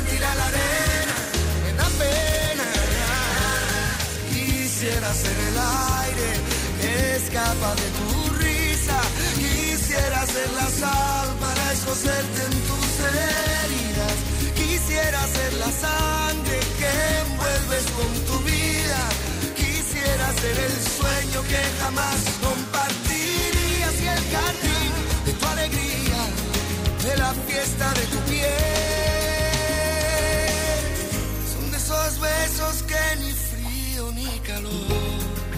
sentirá la arena, me da pena. Quisiera ser el aire que escapa de tu risa. Quisiera ser la sal para escocerte en tus heridas. Quisiera ser la sangre que envuelves con tu vida. Quisiera ser el sueño que jamás compartirías y el jardín de tu alegría, de la fiesta de tu piel. Son de esos besos que ni frío ni calor,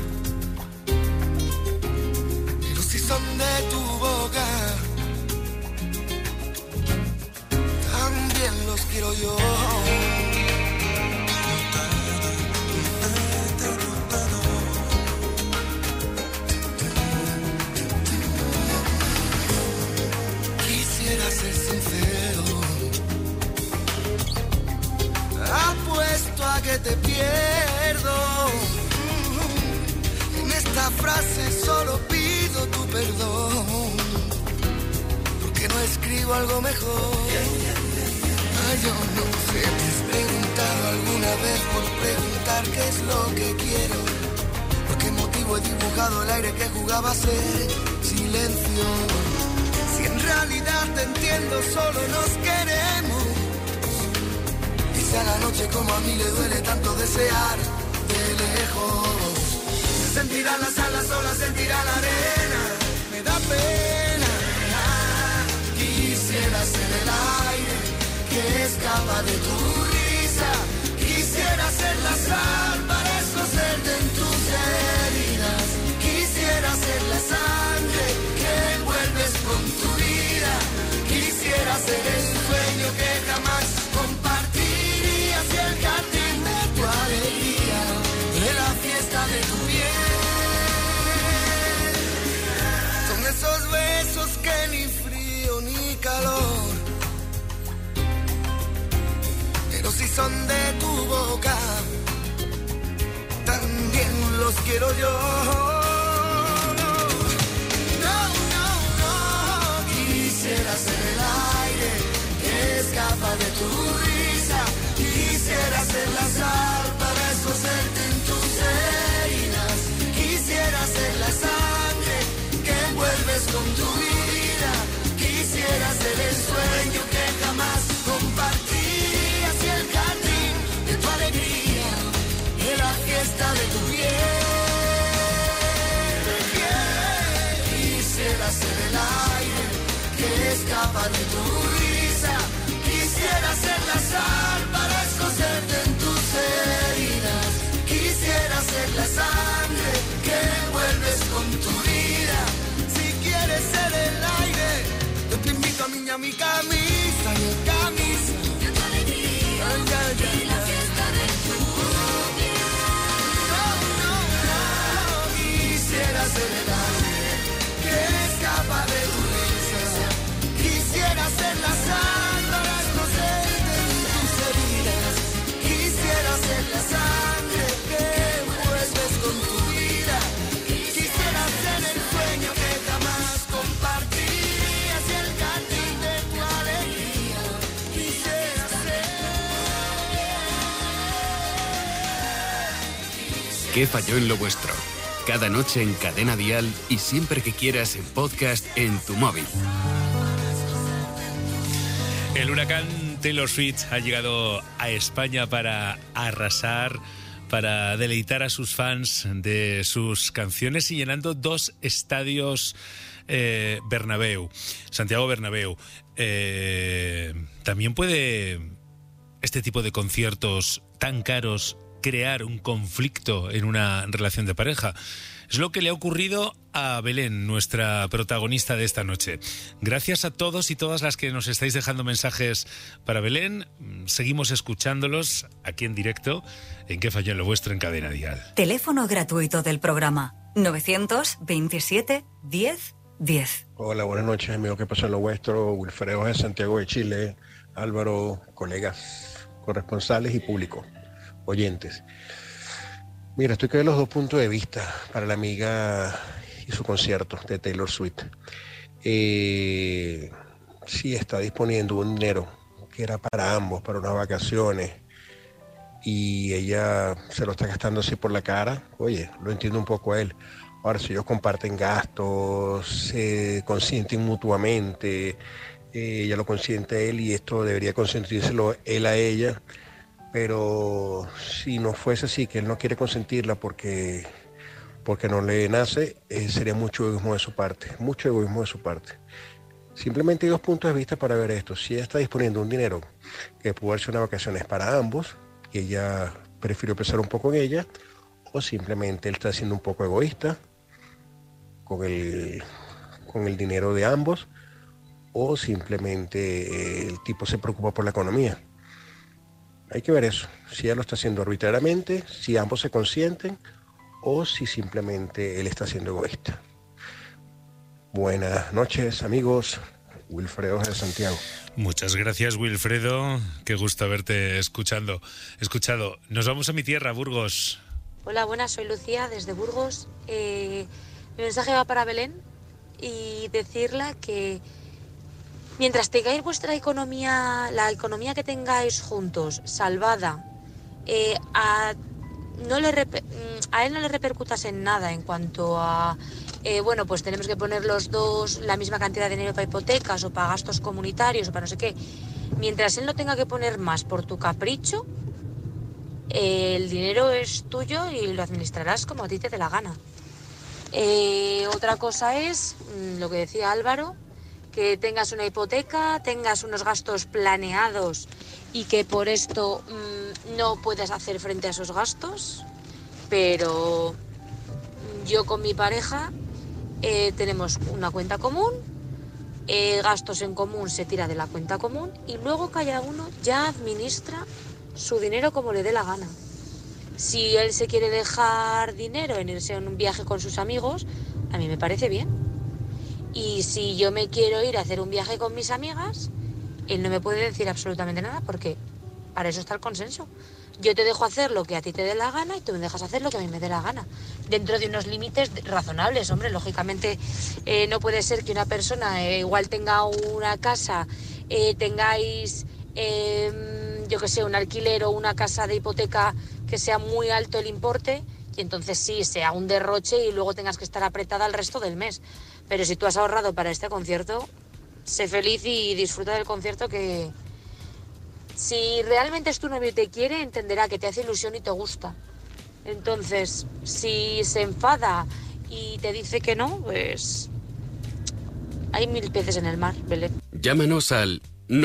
pero si son de tu boca, también los quiero yo. Quisiera ser sincero, apuesto a que te pierdo. En esta frase solo pido tu perdón, porque no escribo algo mejor. Ay, yo no sé, te has preguntado alguna vez por preguntar qué es lo que quiero, por qué motivo he dibujado el aire que jugaba a ser silencio. Si en realidad te entiendo, solo nos queremos. Quizá la noche como a mí le duele tanto desear de lejos. Se sentirán las alas solas, sentirá la arena, me da pena. Quisiera ser el aire que escapa de tu risa. Quisiera ser la sal para escocerte en tus heridas. Quisiera ser la sangre que envuelves con tu vida. Quisiera ser el sueño que jamás compartirías y el jardín de tu alegría, de la fiesta de tu piel. Son esos besos que ni frío ni calor, pero si son de tu boca, también los quiero yo. Quisiera ser el aire que escapa de tu risa. Quisiera ser la sal para escocerte en tus heridas. Quisiera ser la sangre que envuelves con tu vida. Quisiera ser el sueño que jamás compartirías y el jardín de tu alegría, de la fiesta de tu piel. Quisiera ser el aire que escapa de tu risa. Quisiera ser la sal para escocerte en tus heridas. Quisiera ser la sangre que envuelves con tu vida. Si quieres ser el aire, yo te invito a mi camisa y el camisa de tu alegría, y la fiesta de tu vida. No, quisiera ser el aire que escapa de tu risa. Quisiera ser la sal para escocerte en tus heridas. Quisiera ser la sangre que envuelves con tu vida. Quisiera ser el sueño que jamás compartirías y el jardín de tu alegría. Quisiera ser. ¿Qué falló en lo vuestro? Cada noche en Cadena Dial y siempre que quieras en podcast en tu móvil. El huracán Taylor Swift ha llegado a España para arrasar, para deleitar a sus fans de sus canciones y llenando 2 estadios Bernabéu, Santiago Bernabéu. También puede este tipo de conciertos tan caros crear un conflicto en una relación de pareja. Es lo que le ha ocurrido a Belén, nuestra protagonista de esta noche. Gracias a todos y todas las que nos estáis dejando mensajes para Belén. Seguimos escuchándolos aquí en directo en ¿Qué falló en lo vuestro? En Cadena Dial. Teléfono gratuito del programa 927 10 10. Hola, buenas noches, amigo. ¿Qué pasó en lo vuestro? Wilfredo de Santiago de Chile. Álvaro, colegas, corresponsales y público, oyentes. Mira, estoy que ver los 2 puntos de vista para la amiga y su concierto de Taylor Swift. Sí está disponiendo un dinero que era para ambos, para unas vacaciones, y ella se lo está gastando así por la cara, oye, lo entiendo un poco a él. Ahora, si ellos comparten gastos, se consienten mutuamente, ella lo consiente a él y esto debería consentírselo él a ella, pero si no fuese así, que él no quiere consentirla porque no le nace, sería mucho egoísmo de su parte, mucho egoísmo de su parte. Simplemente hay dos puntos de vista para ver esto. Si ella está disponiendo de un dinero que pudo haber sido unas vacaciones para ambos, y ella prefirió pensar un poco en ella, o simplemente él está siendo un poco egoísta con el dinero de ambos, o simplemente el tipo se preocupa por la economía. Hay que ver eso, si ella lo está haciendo arbitrariamente, si ambos se consienten, o si simplemente él está siendo egoísta. Buenas noches, amigos. Wilfredo de Santiago. Muchas gracias, Wilfredo. Qué gusto haberte escuchado. Nos vamos a mi tierra, Burgos. Hola, buenas, soy Lucía desde Burgos. Mi mensaje va para Belén y decirle que mientras tengáis vuestra economía, la economía que tengáis juntos, salvada, a él no le repercutas en nada en cuanto a bueno, pues tenemos que poner los dos la misma cantidad de dinero para hipotecas o para gastos comunitarios o para no sé qué. Mientras él no tenga que poner más por tu capricho, el dinero es tuyo y lo administrarás como a ti te dé la gana. Otra cosa es lo que decía Álvaro, que tengas una hipoteca, tengas unos gastos planeados y que por esto no puedes hacer frente a esos gastos, pero yo con mi pareja tenemos una cuenta común, gastos en común se tira de la cuenta común y luego cada uno ya administra su dinero como le dé la gana. Si él se quiere dejar dinero en irse en un viaje con sus amigos, a mí me parece bien. Y si yo me quiero ir a hacer un viaje con mis amigas, él no me puede decir absolutamente nada porque para eso está el consenso. Yo te dejo hacer lo que a ti te dé la gana y tú me dejas hacer lo que a mí me dé la gana. Dentro de unos límites razonables, hombre. Lógicamente no puede ser que una persona igual tenga una casa, tengáis, yo qué sé, un alquiler o una casa de hipoteca que sea muy alto el importe y entonces sí, sea un derroche y luego tengas que estar apretada el resto del mes. Pero si tú has ahorrado para este concierto, sé feliz y disfruta del concierto que... Si realmente es tu novio y te quiere, entenderá que te hace ilusión y te gusta. Entonces, si se enfada y te dice que no, pues hay 1000 peces en el mar, Belén. Llámanos al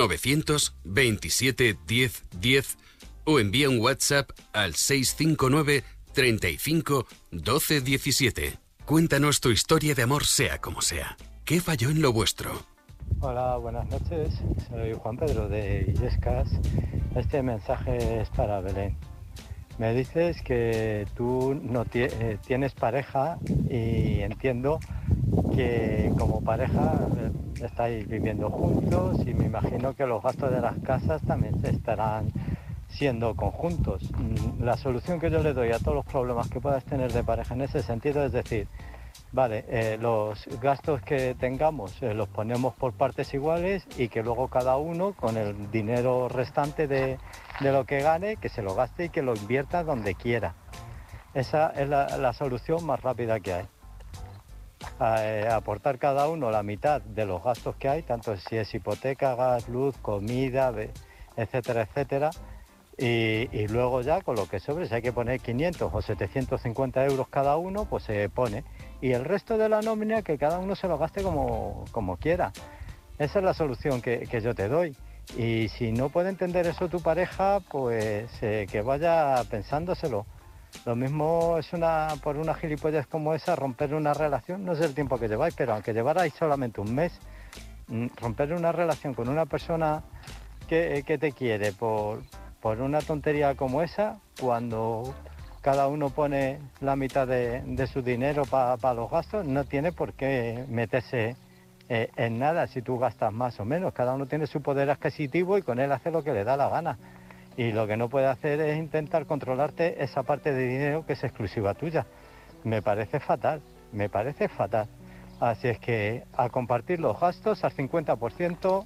927 10 10 o envía un WhatsApp al 659 35 12 17. Cuéntanos tu historia de amor sea como sea. ¿Qué falló en lo vuestro? Hola, buenas noches. Soy Juan Pedro de Illescas. Este mensaje es para Belén. Me dices que tú no tienes pareja y entiendo que como pareja estáis viviendo juntos y me imagino que los gastos de las casas también se estarán siendo conjuntos. La solución que yo le doy a todos los problemas que puedas tener de pareja en ese sentido es decir, vale, los gastos que tengamos los ponemos por partes iguales y que luego cada uno con el dinero restante de lo que gane, que se lo gaste y que lo invierta donde quiera. Esa es la solución más rápida que hay. Aportar cada uno la mitad de los gastos que hay, tanto si es hipoteca, gas, luz, comida, etcétera, etcétera. Y luego ya con lo que sobre, si hay que poner 500 o 750 euros cada uno, pues se pone. Y el resto de la nómina que cada uno se lo gaste como quiera. Esa es la solución que yo te doy. Y si no puede entender eso tu pareja, pues que vaya pensándoselo. Lo mismo es por una gilipollez como esa, romper una relación, no sé el tiempo que lleváis, pero aunque llevarais solamente un mes, romper una relación con una persona que te quiere por una tontería como esa, cuando cada uno pone la mitad de su dinero para los gastos, no tiene por qué meterse en nada si tú gastas más o menos. Cada uno tiene su poder adquisitivo y con él hace lo que le da la gana. Y lo que no puede hacer es intentar controlarte esa parte de dinero que es exclusiva tuya. Me parece fatal, me parece fatal. Así es que a compartir los gastos al 50%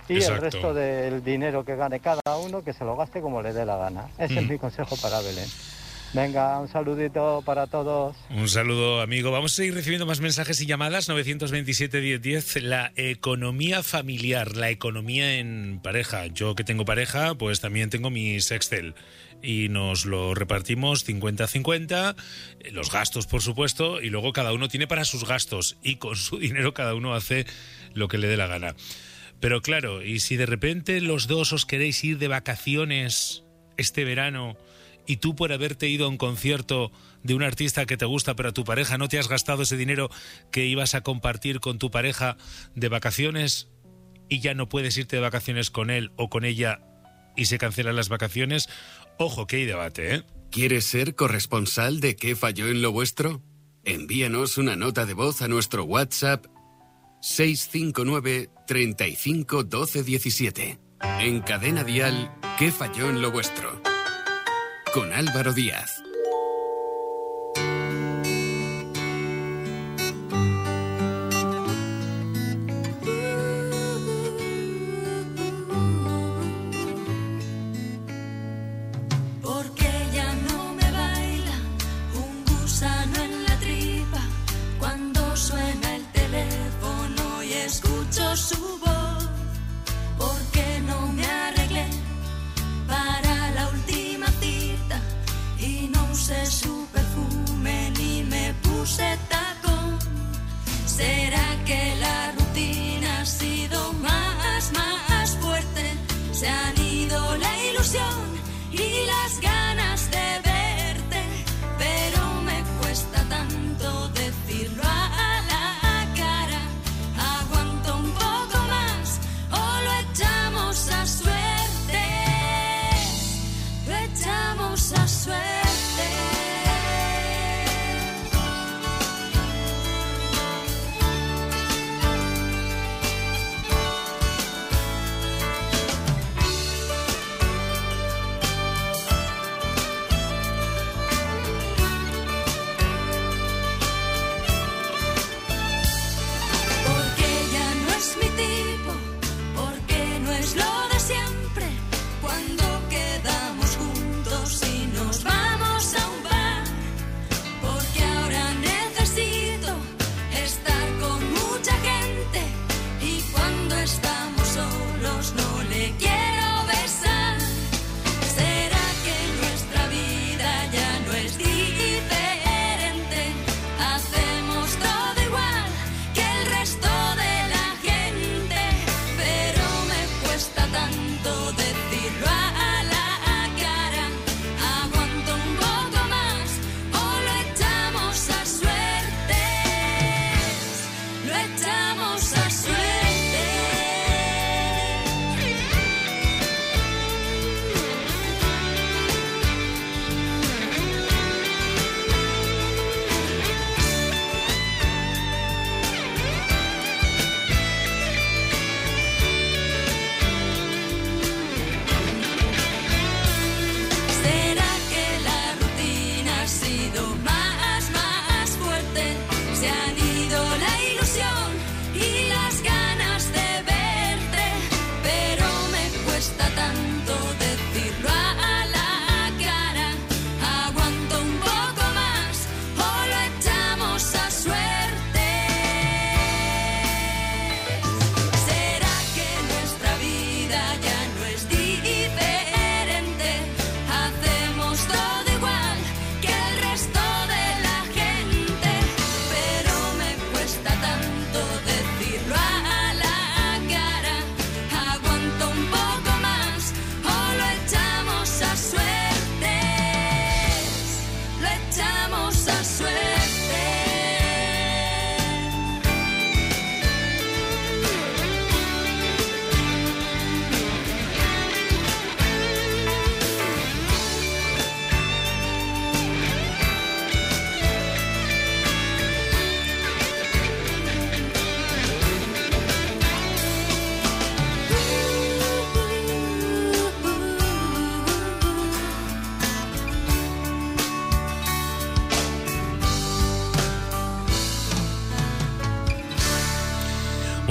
Y Exacto. el resto del dinero que gane cada uno, que se lo gaste como le dé la gana. Ese es mi consejo para Belén. Venga, un saludito para todos. Un saludo, amigo. Vamos a seguir recibiendo más mensajes y llamadas. 927-1010. La economía familiar, la economía en pareja. Yo que tengo pareja, pues también tengo mi Sextel. Y nos lo repartimos 50-50, los gastos, por supuesto, y luego cada uno tiene para sus gastos. Y con su dinero cada uno hace lo que le dé la gana. Pero claro, y si de repente los dos os queréis ir de vacaciones este verano y tú por haberte ido a un concierto de un artista que te gusta pero a tu pareja no te has gastado ese dinero que ibas a compartir con tu pareja de vacaciones y ya no puedes irte de vacaciones con él o con ella y se cancelan las vacaciones, ojo que hay debate, ¿eh? ¿Quieres ser corresponsal de qué falló en lo vuestro? Envíanos una nota de voz a nuestro WhatsApp 659 35 12 17. En Cadena Dial, ¿qué falló en lo vuestro? Con Álvaro Díaz. Porque ya no me baila un gusano en la tripa cuando suena el teléfono y escucho su voz. Porque no me arreglé para la última cita y no usé su perfume ni me puse tacón. ¿Será que la rutina ha sido más fuerte? Se han ido la ilusión y las ganas de verte, pero me cuesta tanto decirlo a la cara. Aguanto un poco más o lo echamos a suerte, lo echamos a suerte.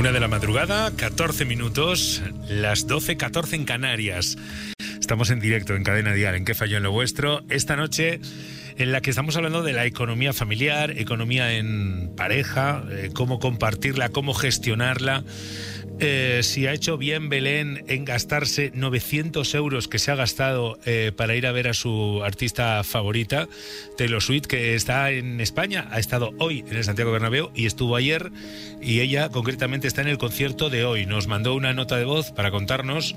1 de la madrugada, 14 minutos, las 12:14 en Canarias. Estamos en directo en Cadena Dial, en ¿Qué falló en lo vuestro? Esta noche en la que estamos hablando de la economía familiar, economía en pareja, cómo compartirla, cómo gestionarla. Si ha hecho bien Belén en gastarse 900 euros que se ha gastado para ir a ver a su artista favorita, Taylor Swift, que está en España, ha estado hoy en el Santiago Bernabéu y estuvo ayer, y ella concretamente está en el concierto de hoy. Nos mandó una nota de voz para contarnos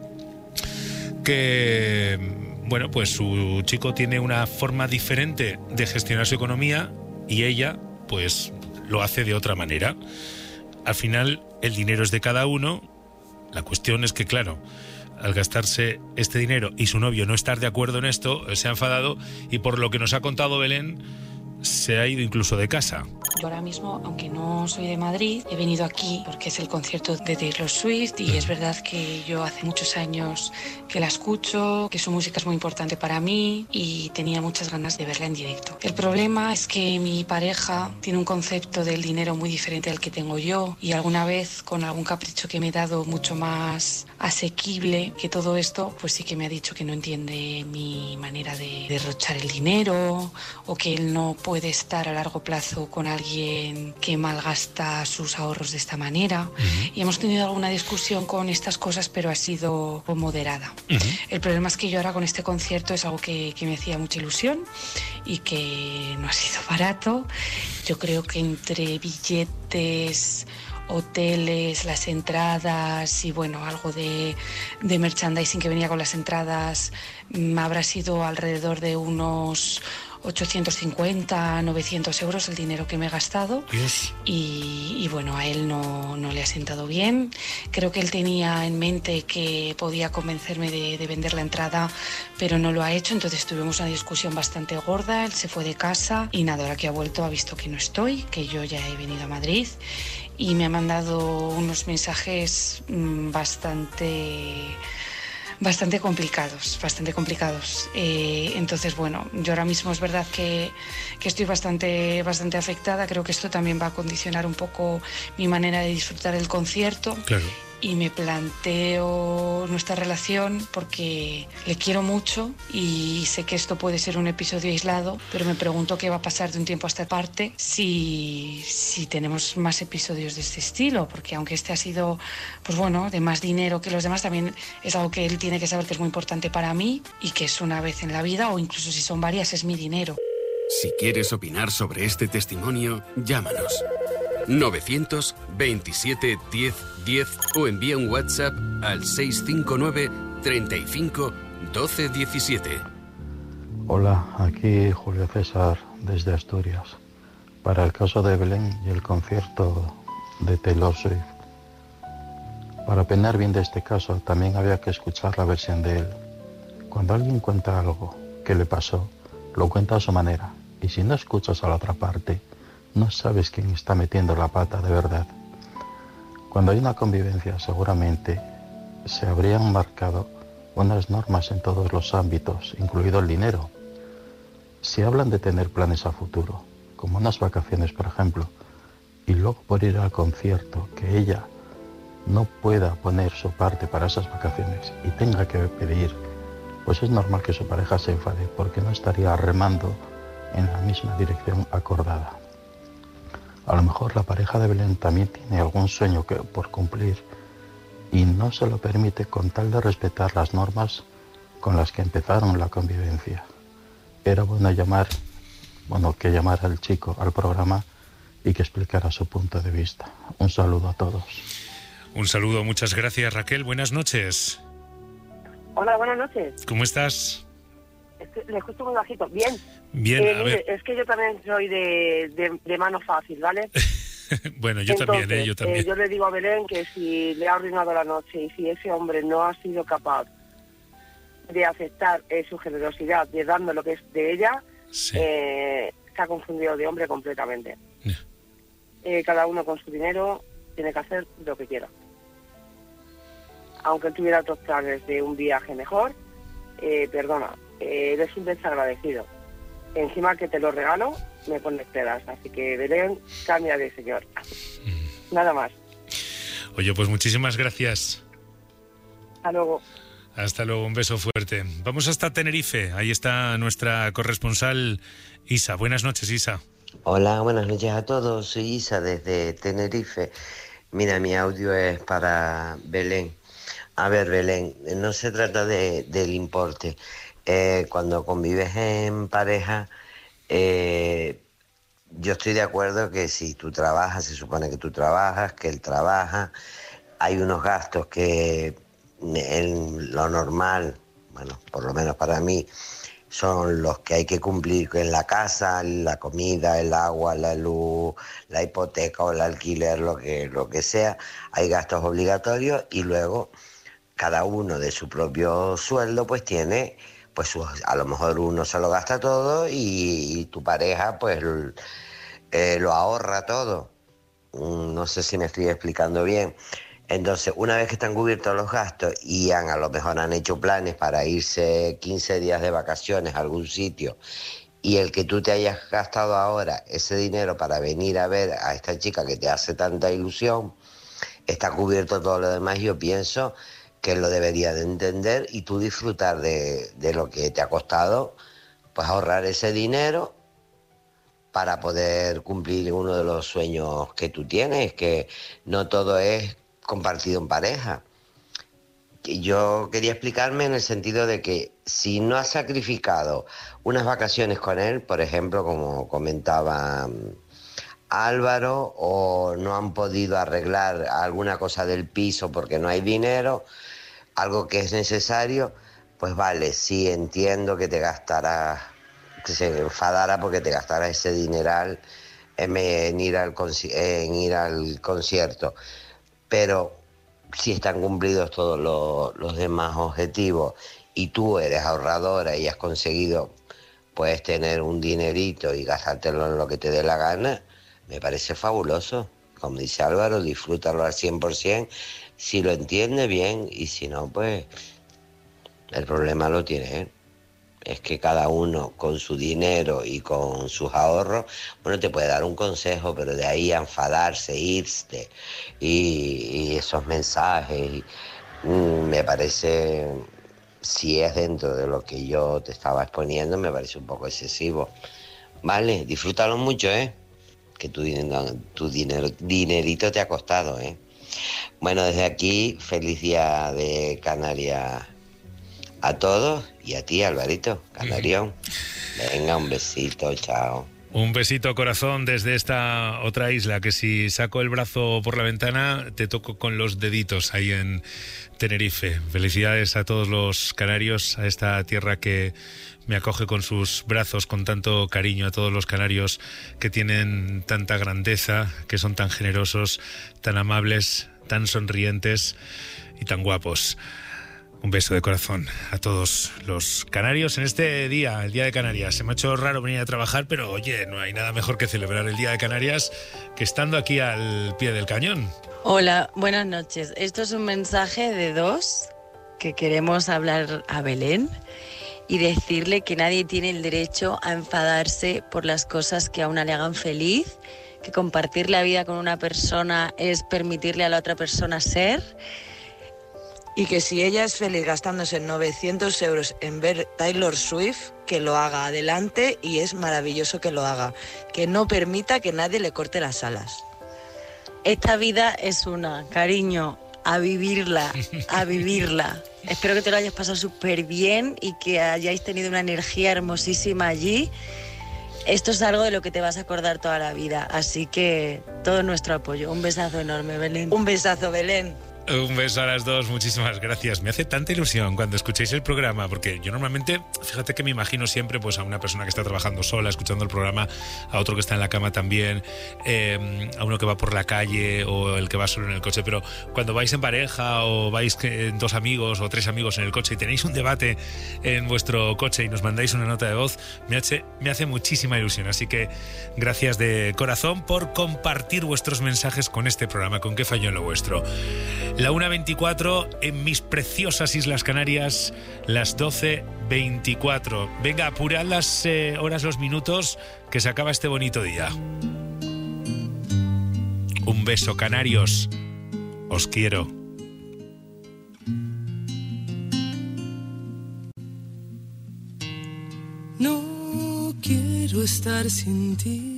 que, bueno, pues su chico tiene una forma diferente de gestionar su economía y ella, pues, lo hace de otra manera. Al final, el dinero es de cada uno. La cuestión es que, claro, al gastarse este dinero y su novio no estar de acuerdo en esto, se ha enfadado y, por lo que nos ha contado Belén, se ha ido incluso de casa. Yo ahora mismo, aunque no soy de Madrid, he venido aquí porque es el concierto de Taylor Swift y es verdad que yo hace muchos años que la escucho, que su música es muy importante para mí y tenía muchas ganas de verla en directo. El problema es que mi pareja tiene un concepto del dinero muy diferente al que tengo yo y alguna vez, con algún capricho que me he dado mucho más asequible que todo esto, pues sí que me ha dicho que no entiende mi manera de derrochar el dinero o que él no puede estar a largo plazo con alguien que malgasta sus ahorros de esta manera. Y hemos tenido alguna discusión con estas cosas, pero ha sido moderada. El problema es que yo ahora con este concierto es algo que me hacía mucha ilusión y que no ha sido barato. Yo creo que entre billetes, hoteles, las entradas y bueno, algo de merchandising que venía con las entradas, habrá sido alrededor de unos 850, 900 euros el dinero que me he gastado. Y bueno, a él no le ha sentado bien. Creo que él tenía en mente que podía convencerme de vender la entrada, pero no lo ha hecho. Entonces tuvimos una discusión bastante gorda, él se fue de casa y nada, ahora que ha vuelto ha visto que no estoy, que yo ya he venido a Madrid y me ha mandado unos mensajes bastante complicados. Entonces, bueno, yo ahora mismo es verdad que estoy bastante afectada. Creo que esto también va a condicionar un poco mi manera de disfrutar el concierto. Claro. Y me planteo nuestra relación porque le quiero mucho y sé que esto puede ser un episodio aislado, pero me pregunto qué va a pasar de un tiempo a esta parte si tenemos más episodios de este estilo, porque aunque este ha sido, pues bueno, de más dinero que los demás, también es algo que él tiene que saber que es muy importante para mí y que es una vez en la vida, o incluso si son varias, es mi dinero. Si quieres opinar sobre este testimonio, llámanos. 927 10 10 o envía un WhatsApp al 659 35 12 17. Hola, aquí Julio César desde Asturias. Para el caso de Belén y el concierto de Taylor Swift. Para opinar bien de este caso, también había que escuchar la versión de él. Cuando alguien cuenta algo que le pasó, lo cuenta a su manera. Y si no escuchas a la otra parte, no sabes quién está metiendo la pata de verdad. Cuando hay una convivencia, seguramente se habrían marcado unas normas en todos los ámbitos, incluido el dinero. Si hablan de tener planes a futuro, como unas vacaciones, por ejemplo, y luego por ir al concierto, que ella no pueda poner su parte para esas vacaciones y tenga que pedir, pues es normal que su pareja se enfade, porque no estaría remando en la misma dirección acordada. A lo mejor la pareja de Belén también tiene algún sueño por cumplir y no se lo permite con tal de respetar las normas con las que empezaron la convivencia. Era bueno que llamara al chico al programa y que explicara su punto de vista. Un saludo a todos. Un saludo, muchas gracias, Raquel. Buenas noches. Hola, buenas noches. ¿Cómo estás? Le escucho muy bajito. Bien. Bien, a ver. Es que yo también soy de mano fácil, ¿vale? Bueno, yo también. Yo le digo a Belén que si le ha arruinado la noche y si ese hombre no ha sido capaz de aceptar su generosidad, de darme lo que es de ella, sí. Se ha confundido de hombre completamente. Cada uno con su dinero tiene que hacer lo que quiera. Aunque él tuviera otros planes de un viaje mejor, perdona, eres un desagradecido. Encima que te lo regalo, me pones pedas. Así que Belén, cambia de señor. Nada más. Oye, pues muchísimas gracias. Hasta luego. Hasta luego, un beso fuerte. Vamos hasta Tenerife. Ahí está nuestra corresponsal Isa. Buenas noches, Isa. Hola, buenas noches a todos. Soy Isa desde Tenerife. Mira, mi audio es para Belén. A ver, Belén, no se trata del importe. Cuando convives en pareja, yo estoy de acuerdo que si tú trabajas, se supone que tú trabajas, que él trabaja. Hay unos gastos que en lo normal, bueno, por lo menos para mí, son los que hay que cumplir en la casa, la comida, el agua, la luz, la hipoteca o el alquiler, lo que sea. Hay gastos obligatorios y luego cada uno de su propio sueldo pues tiene, pues a lo mejor uno se lo gasta todo y tu pareja pues lo ahorra todo. No sé si me estoy explicando bien. Entonces, una vez que están cubiertos los gastos y a lo mejor han hecho planes para irse 15 días de vacaciones a algún sitio, y el que tú te hayas gastado ahora ese dinero para venir a ver a esta chica que te hace tanta ilusión, está cubierto todo lo demás, yo pienso que él lo debería de entender y tú disfrutar de lo que te ha costado, pues ahorrar ese dinero para poder cumplir uno de los sueños que tú tienes, que no todo es compartido en pareja. Yo quería explicarme en el sentido de que si no has sacrificado unas vacaciones con él, por ejemplo, como comentaba Álvaro, o no han podido arreglar alguna cosa del piso porque no hay dinero, algo que es necesario, pues vale, sí entiendo que te gastarás, que se enfadara porque te gastarás ese dineral en ir al concierto. Pero si están cumplidos todos los demás objetivos y tú eres ahorradora y has conseguido pues tener un dinerito y gastártelo en lo que te dé la gana, me parece fabuloso. Como dice Álvaro, disfrútalo al 100%, si lo entiende bien, y si no, pues el problema lo tiene él. Es que cada uno con su dinero y con sus ahorros, bueno, te puede dar un consejo, pero de ahí a enfadarse, irse y esos mensajes, me parece, si es dentro de lo que yo te estaba exponiendo, me parece un poco excesivo. Vale, disfrútalo mucho, que tu dinerito te ha costado, Bueno, desde aquí, feliz día de Canarias a todos y a ti, Alvarito, Canarión. Venga, un besito, chao. Un besito, corazón, desde esta otra isla, que si saco el brazo por la ventana te toco con los deditos ahí en Tenerife. Felicidades a todos los canarios, a esta tierra que me acoge con sus brazos con tanto cariño, a todos los canarios que tienen tanta grandeza, que son tan generosos, tan amables, tan sonrientes y tan guapos. Un beso de corazón a todos los canarios en este día, el Día de Canarias. Se me ha hecho raro venir a trabajar, pero oye, no hay nada mejor que celebrar el Día de Canarias que estando aquí al pie del cañón. Hola, buenas noches. Esto es un mensaje de dos que queremos hablar a Belén y decirle que nadie tiene el derecho a enfadarse por las cosas que a una le hagan feliz, que compartir la vida con una persona es permitirle a la otra persona ser. Y que si ella es feliz gastándose 900 euros en ver Taylor Swift, que lo haga adelante y es maravilloso que lo haga. Que no permita que nadie le corte las alas. Esta vida es una, cariño, a vivirla, a vivirla. Espero que te lo hayas pasado súper bien y que hayáis tenido una energía hermosísima allí. Esto es algo de lo que te vas a acordar toda la vida, así que todo nuestro apoyo. Un besazo enorme, Belén. Un besazo, Belén. Un beso a las dos, muchísimas gracias. Me hace tanta ilusión cuando escuchéis el programa, porque yo normalmente, fíjate que me imagino siempre pues a una persona que está trabajando sola, escuchando el programa, a otro que está en la cama también, a uno que va por la calle o el que va solo en el coche. Pero cuando vais en pareja o vais dos amigos o tres amigos en el coche y tenéis un debate en vuestro coche y nos mandáis una nota de voz, me hace muchísima ilusión. Así que gracias de corazón por compartir vuestros mensajes con este programa, con Qué Falló en lo Vuestro. La 1:24 en mis preciosas Islas Canarias, las 12:24. Venga, apurad las horas, los minutos, que se acaba este bonito día. Un beso, canarios. Os quiero. No quiero estar sin ti.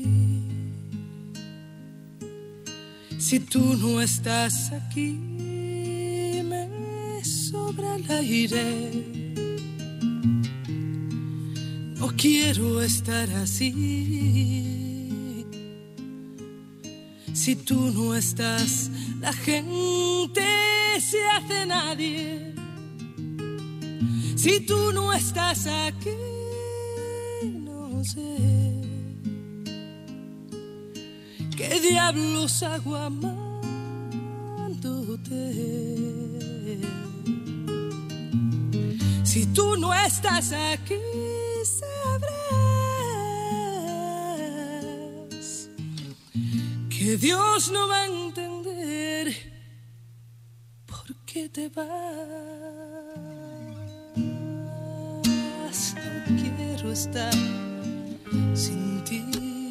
Si tú no estás aquí, me sobra el aire. No quiero estar así. Si tú no estás, la gente se hace nadie. Si tú no estás aquí, no sé qué diablos hago amándote. Si tú no estás aquí, sabrás que Dios no va a entender por qué te vas. No quiero estar sin ti.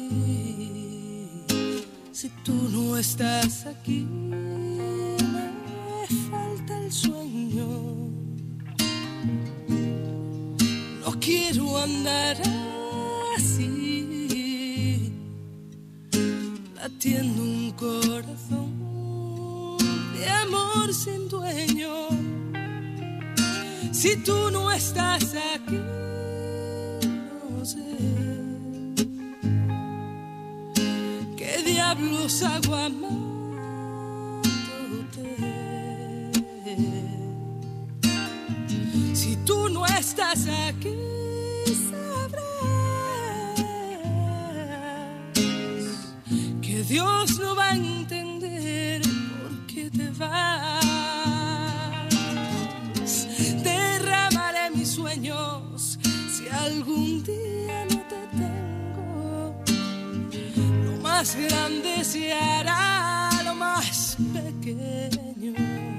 Si tú no estás aquí, me falta el sueño. No quiero andar así, latiendo un corazón de amor sin dueño. Si tú no estás aquí, no sé qué diablos hago amándote. Si tú no estás aquí, sabrás que Dios no va a entender por qué te vas. Derramaré mis sueños si algún día no te tengo. Lo más grande se hará lo más pequeño.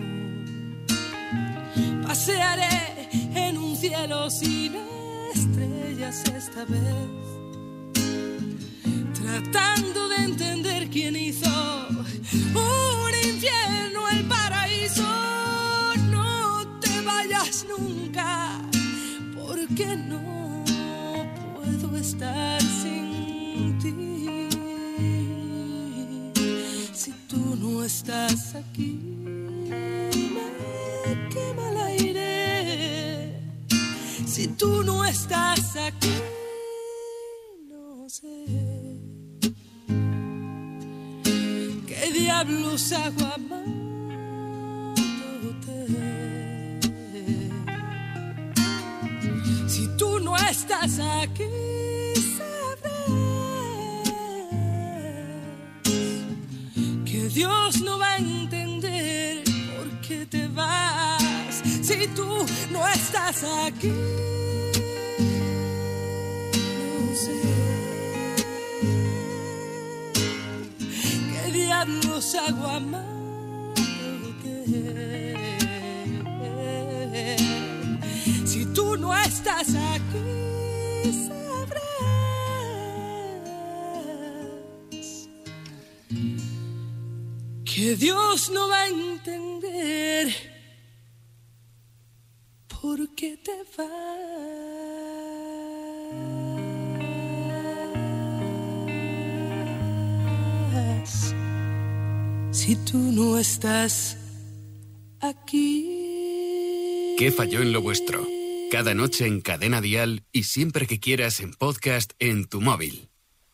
Pasearé en un cielo sin estrellas esta vez, tratando de entender quién hizo un infierno el paraíso. No te vayas nunca, porque no puedo estar sin ti. Si tú no estás aquí, me quema el aire. Si tú no estás aquí, no sé qué diablos hago amándote. Si tú no estás aquí, sabrás que Dios no va a entender por qué te vas. Si tú no estás aquí, no sé qué diablos hago amándote. Si tú no estás aquí, sabrás que Dios no va a entender por qué te vas. Si tú no estás aquí. ¿Qué falló en lo vuestro? Cada noche en Cadena Dial y siempre que quieras en podcast en tu móvil.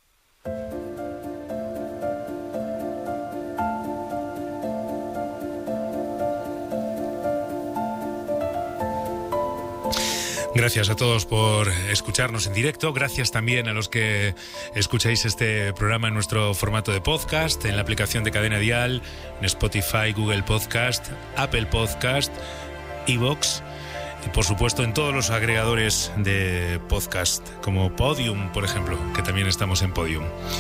Gracias a todos por escucharnos en directo. Gracias también a los que escucháis este programa en nuestro formato de podcast, en la aplicación de Cadena Dial, en Spotify, Google Podcast, Apple Podcast, iVoox y por supuesto en todos los agregadores de podcast, como Podium, por ejemplo, que también estamos en Podium.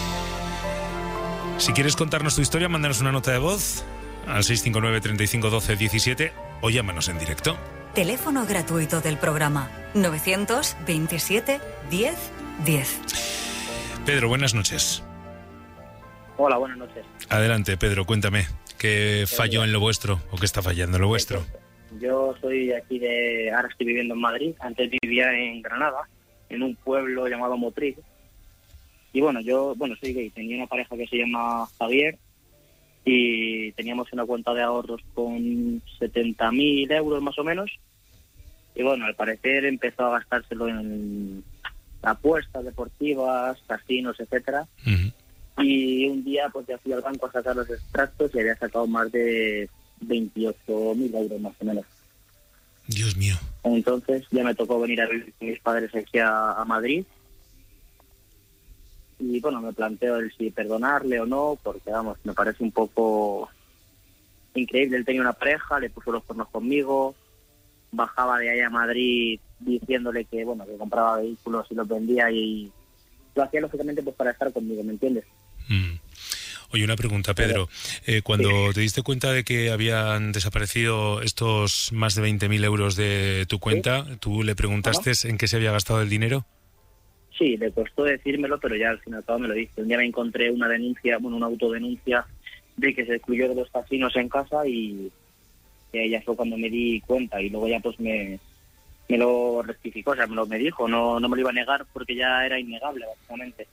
Si quieres contarnos tu historia, mándanos una nota de voz al 659 35 12 17 o llámanos en directo. Teléfono gratuito del programa 927 10 10. Pedro, buenas noches. Hola, buenas noches. Adelante, Pedro, cuéntame. ¿Qué falló en lo vuestro o qué está fallando en lo vuestro? Yo soy aquí ahora estoy viviendo en Madrid, antes vivía en Granada, en un pueblo llamado Motril. Y bueno, yo soy gay, tenía una pareja que se llama Javier y teníamos una cuenta de ahorros con 70.000 euros más o menos. Y bueno, al parecer empezó a gastárselo en apuestas deportivas, casinos, etcétera. Y un día pues ya fui al banco a sacar los extractos y había sacado más de 28.000 euros más o menos. Dios mío. Entonces ya me tocó venir a vivir con mis padres aquí a Madrid. Y bueno, me planteo el si perdonarle o no, porque vamos, me parece un poco increíble. Él tenía una pareja, le puso los cuernos conmigo, bajaba de ahí a Madrid diciéndole que bueno, que compraba vehículos y los vendía y lo hacía lógicamente pues para estar conmigo, ¿me entiendes? Oye, una pregunta, Pedro. Cuando te diste cuenta de que habían desaparecido estos más de 20.000 euros de tu cuenta, ¿tú le preguntaste en qué se había gastado el dinero? Sí, le costó decírmelo, pero ya al fin y al cabo me lo dice. Un día me encontré una autodenuncia de que se excluyó de los casinos en casa y ya fue cuando me di cuenta y luego ya pues me lo rectificó, o sea, me dijo, no me lo iba a negar porque ya era innegable, básicamente.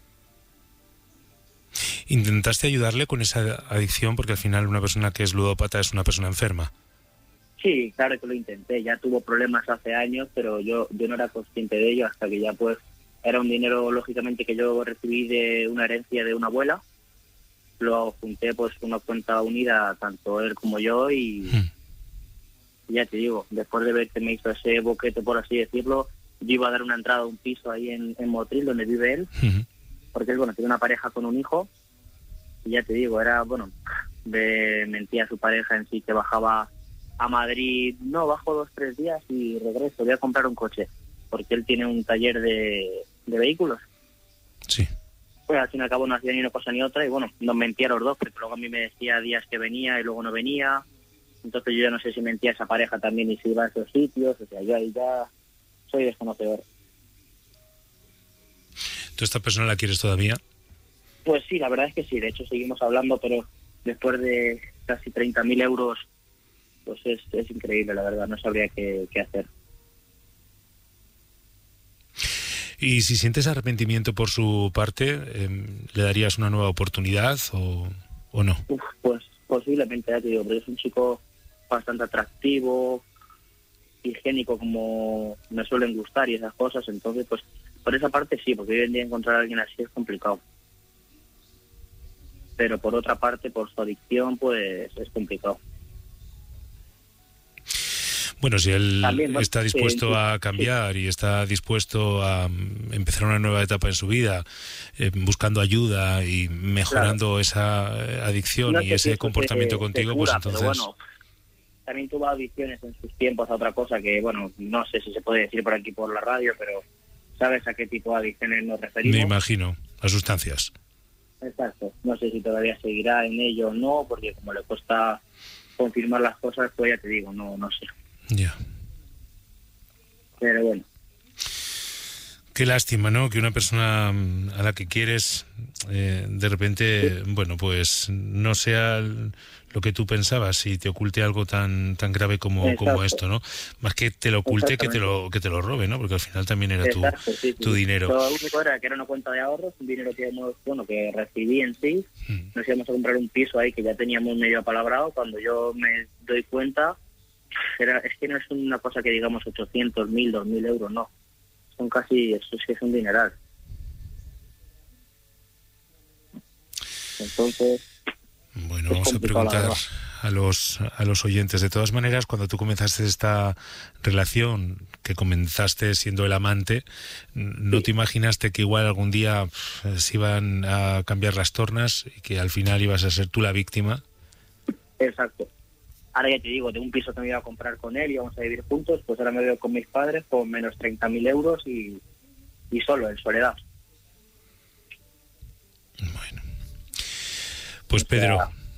¿Intentaste ayudarle con esa adicción? Porque al final una persona que es ludópata es una persona enferma. Sí, claro que lo intenté, ya tuvo problemas hace años, pero yo no era consciente de ello hasta que ya pues era un dinero lógicamente que yo recibí de una herencia de una abuela, lo junté pues una cuenta unida tanto él como yo y ya te digo, después de ver que me hizo ese boquete por así decirlo, yo iba a dar una entrada a un piso ahí en Motril donde vive él, porque él tiene una pareja con un hijo y ya te digo, era mentía a su pareja en sí que bajaba a Madrid, no, bajo 2-3 días y regreso, voy a comprar un coche, porque él tiene un taller de vehículos. Sí. Pues al fin y al cabo no hacía ni una cosa ni otra y bueno, nos mentía los dos, porque luego a mí me decía días que venía y luego no venía, entonces yo ya no sé si mentía a esa pareja también y si iba a esos sitios, o sea, yo ahí ya soy desconocedor. ¿Tú esta persona la quieres todavía? Pues sí, la verdad es que sí, de hecho seguimos hablando, pero después de casi 30.000 euros, pues es increíble, la verdad, no sabría qué hacer. Y si sientes arrepentimiento por su parte, ¿le darías una nueva oportunidad o no? Pues posiblemente, ya te digo, pero es un chico bastante atractivo, higiénico como me suelen gustar y esas cosas, entonces pues por esa parte sí, porque hoy en día encontrar a alguien así es complicado. Pero por otra parte, por su adicción, pues es complicado. Bueno, si él está dispuesto a cambiar y está dispuesto a empezar una nueva etapa en su vida, buscando ayuda y mejorando esa adicción y ese comportamiento contigo, pues entonces... Pero bueno, también tuvo adicciones en sus tiempos a otra cosa que, bueno, no sé si se puede decir por aquí por la radio, pero ¿sabes a qué tipo de adicciones nos referimos? Me imagino, a sustancias. Exacto. No sé si todavía seguirá en ello o no, porque como le cuesta confirmar las cosas, pues ya te digo, no sé. Ya. Pero bueno. Qué lástima, ¿no? Que una persona a la que quieres de repente, bueno, pues no sea lo que tú pensabas y te oculte algo tan grave como esto, ¿no? Más que te lo oculte que te lo robe, ¿no? Porque al final también era tu dinero. Lo único era que era una cuenta de ahorros, un dinero que recibí en sí. Nos íbamos a comprar un piso ahí que ya teníamos medio apalabrado. Cuando yo me doy cuenta, es que no es una cosa que digamos 800, 1.000, 2.000 euros, no. Son casi, eso sí es un dineral. Entonces... Bueno, vamos a preguntar a los oyentes. De todas maneras, cuando tú comenzaste esta relación, que comenzaste siendo el amante, ¿no te imaginaste que igual algún día se iban a cambiar las tornas y que al final ibas a ser tú la víctima? Exacto. Ahora ya te digo, de un piso que me iba a comprar con él y íbamos a vivir juntos, pues ahora me veo con mis padres con menos 30.000 euros y solo, en soledad. Bueno. Pues Pedro,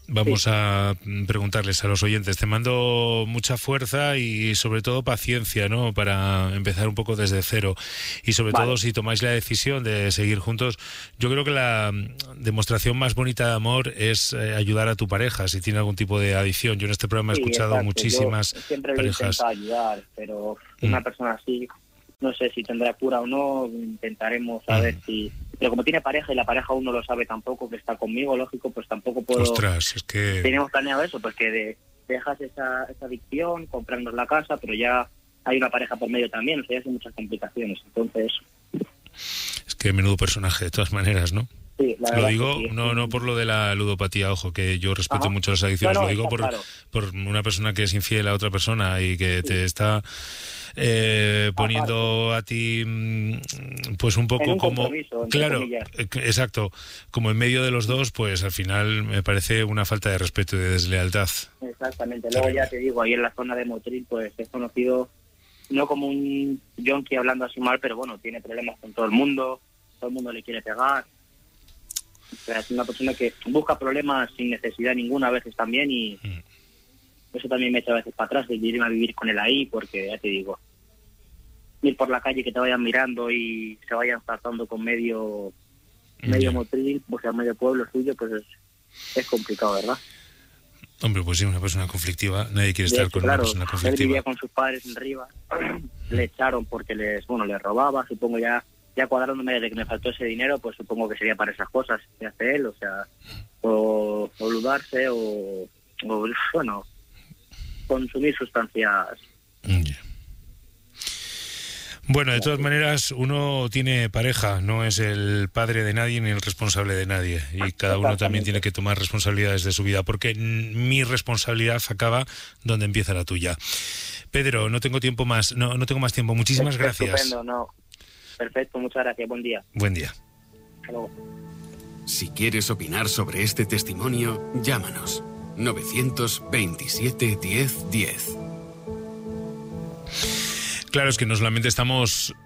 vamos a preguntarles a los oyentes. Te mando mucha fuerza y sobre todo paciencia, ¿no? Para empezar un poco desde cero. Y sobre todo, si tomáis la decisión de seguir juntos, yo creo que la demostración más bonita de amor es ayudar a tu pareja si tiene algún tipo de adicción. Yo en este programa he escuchado muchísimas siempre parejas. Siempre ayudar, pero una persona así, no sé si tendrá cura o no, intentaremos saber si... Pero como tiene pareja y la pareja aún no lo sabe tampoco, que está conmigo, lógico, pues tampoco puedo... Ostras, es que... Tenemos planeado eso, pues que dejas esa adicción, comprarnos la casa, pero ya hay una pareja por medio también, o sea, ya hay muchas complicaciones, entonces... Es que menudo personaje, de todas maneras, ¿no? Sí, la verdad lo digo, que sí. no por lo de la ludopatía, ojo, que yo respeto mucho las adicciones, lo digo por una persona que es infiel a otra persona y que te está poniendo a ti pues un poco como... Claro, exacto, como en medio de los dos, pues al final me parece una falta de respeto y de deslealtad. Exactamente, luego ya te digo, ahí en la zona de Motril, pues es conocido no como un yonki hablando así mal, pero bueno, tiene problemas con todo el mundo le quiere pegar. O sea, es una persona que busca problemas sin necesidad ninguna a veces también, y eso también me echa a veces para atrás de irme a vivir con él ahí, porque ya te digo, ir por la calle que te vayan mirando y se vayan tratando con medio Motril, o sea, medio pueblo suyo, pues es complicado, ¿verdad? Hombre, pues sí, una persona conflictiva, nadie quiere estar con una persona conflictiva. Él vivía con sus padres en Rivas, le echaron porque les robaba, supongo ya cuadrándome de que me faltó ese dinero, pues supongo que sería para esas cosas que hace él, o sea, o boludarse o bueno, consumir sustancias. Bueno, de todas maneras, uno tiene pareja, no es el padre de nadie ni el responsable de nadie, y cada uno también tiene que tomar responsabilidades de su vida, porque mi responsabilidad acaba donde empieza la tuya. Pedro, no tengo tiempo más, no tengo más tiempo. Muchísimas gracias. Estupendo, no. Perfecto, muchas gracias, buen día. Buen día. Hasta luego. Si quieres opinar sobre este testimonio, llámanos 927 10 10. Claro, es que no solamente estamos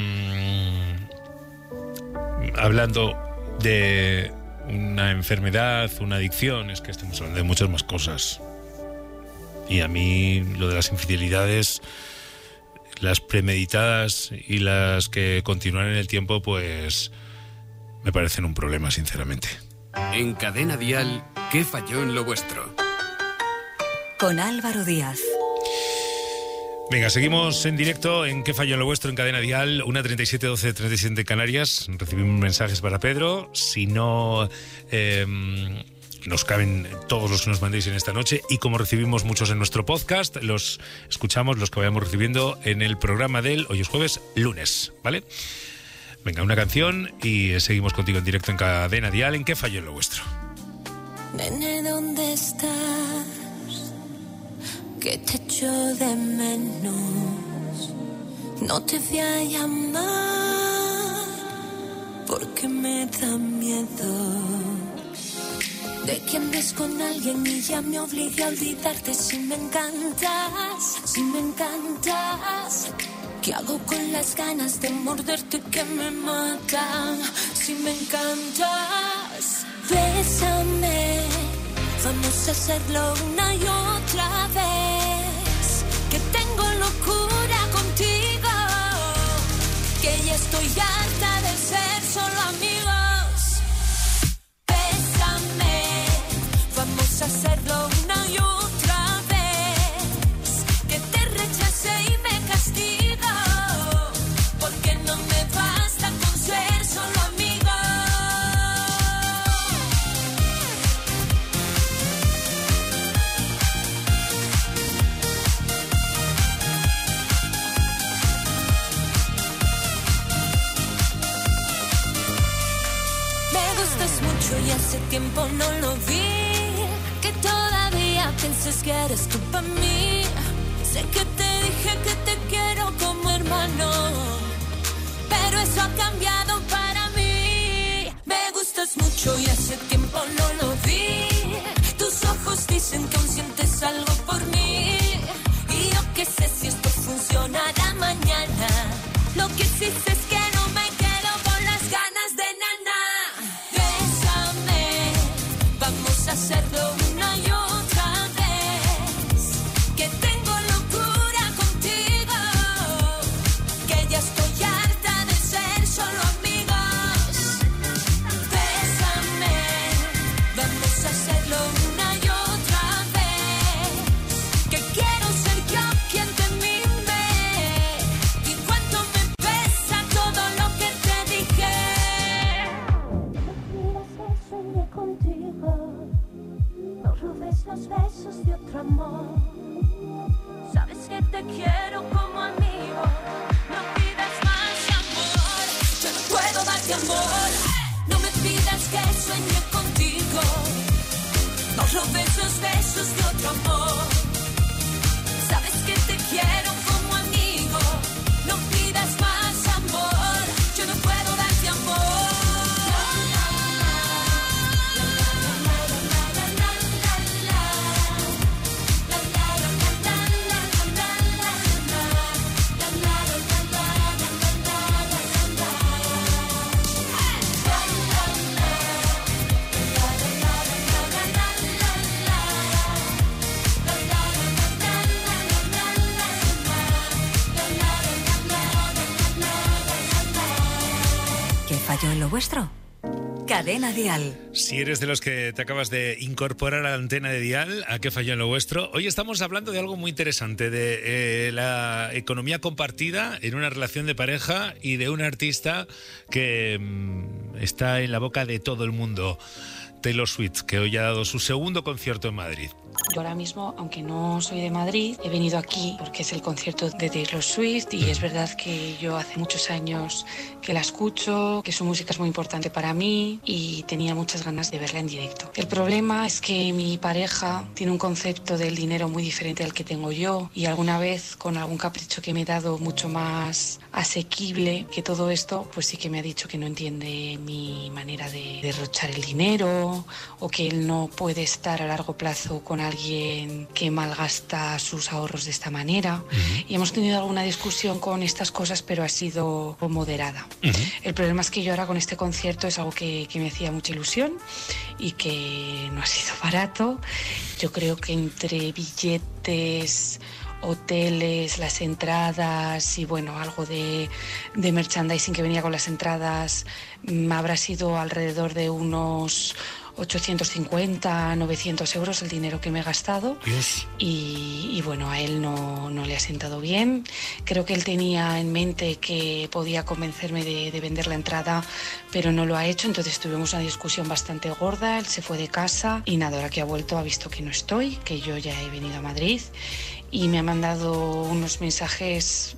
hablando de una enfermedad, una adicción, es que estamos hablando de muchas más cosas. Y a mí lo de las infidelidades, las premeditadas y las que continúan en el tiempo, pues me parecen un problema, sinceramente. En Cadena Dial, ¿qué falló en lo vuestro? Con Álvaro Díaz. Venga, seguimos en directo en ¿Qué falló en lo vuestro? En Cadena Dial, 1:37, 12:37 en Canarias. Recibimos mensajes para Pedro. Si no... nos caben todos los que nos mandéis en esta noche, y como recibimos muchos en nuestro podcast, los escuchamos, los que vayamos recibiendo en el programa del hoy es jueves, lunes, ¿vale? Venga, una canción y seguimos contigo en directo en Cadena Dial en ¿Qué falló en lo vuestro? Nene, ¿dónde estás? Que te echo de menos. No te voy a llamar porque me da miedo de que andes con alguien y ya me obligue a olvidarte. Si me encantas, ¿qué hago con las ganas de morderte que me matan? Si me encantas, bésame, vamos a hacerlo una y otra vez. Que tengo locura contigo, que ya estoy harta de ser solo amigos. Vamos a hacerlo una y otra vez. Que te rechace y me castigo, porque no me basta con ser solo amigos. Me gustas mucho y hace tiempo no lo vi. Que todavía pienses que eres tú para mí. Sé que te dije que te quiero como hermano, pero eso ha cambiado para mí. Me gustas mucho y hace tiempo no lo vi. Tus ojos dicen que aún sientes algo por mí, y yo qué sé si esto funcionará mañana. Lo que sí sé es que no me quedo con las ganas de nana. Bésame, vamos a hacerlo una ya estoy harta de ser solo amigos. Bésame, vamos a hacerlo una y otra vez. Que quiero ser yo quien te mime. Y cuánto me pesa todo lo que te dije. No pidas que sueñe contigo. No robes los besos de otro amor. Sabes que te quiero como amigo. No pidas más amor. Yo no puedo darte amor. No me pidas que sueñe contigo. No robes los besos de otro amor. Sabes que te quiero como amigo. No pidas más amor. Yo no puedo darte amor. ¿Qué falló en lo vuestro? Cadena Dial. Si eres de los que te acabas de incorporar a la antena de Dial, ¿a qué falló en lo vuestro? Hoy estamos hablando de algo muy interesante, de la economía compartida en una relación de pareja y de un artista que está en la boca de todo el mundo. Taylor Swift, que hoy ha dado su segundo concierto en Madrid. Yo ahora mismo, aunque no soy de Madrid, he venido aquí porque es el concierto de Taylor Swift y es verdad que yo hace muchos años que la escucho, que su música es muy importante para mí y tenía muchas ganas de verla en directo. El problema es que mi pareja tiene un concepto del dinero muy diferente al que tengo yo y alguna vez con algún capricho que me he dado mucho más asequible que todo esto, pues sí que me ha dicho que no entiende mi manera de derrochar el dinero o que él no puede estar a largo plazo con alguien que malgasta sus ahorros de esta manera. Y hemos tenido alguna discusión con estas cosas, pero ha sido moderada. El problema es que yo ahora con este concierto es algo que me hacía mucha ilusión y que no ha sido barato. Yo creo que entre billetes, hoteles, las entradas y bueno, algo de merchandising que venía con las entradas, habrá sido alrededor de unos 850, 900 euros el dinero que me he gastado. Y bueno, a él no le ha sentado bien. Creo que él tenía en mente que podía convencerme de vender la entrada, pero no lo ha hecho. Entonces tuvimos una discusión bastante gorda. Él se fue de casa y nada, ahora que ha vuelto ha visto que no estoy, que yo ya he venido a Madrid y me ha mandado unos mensajes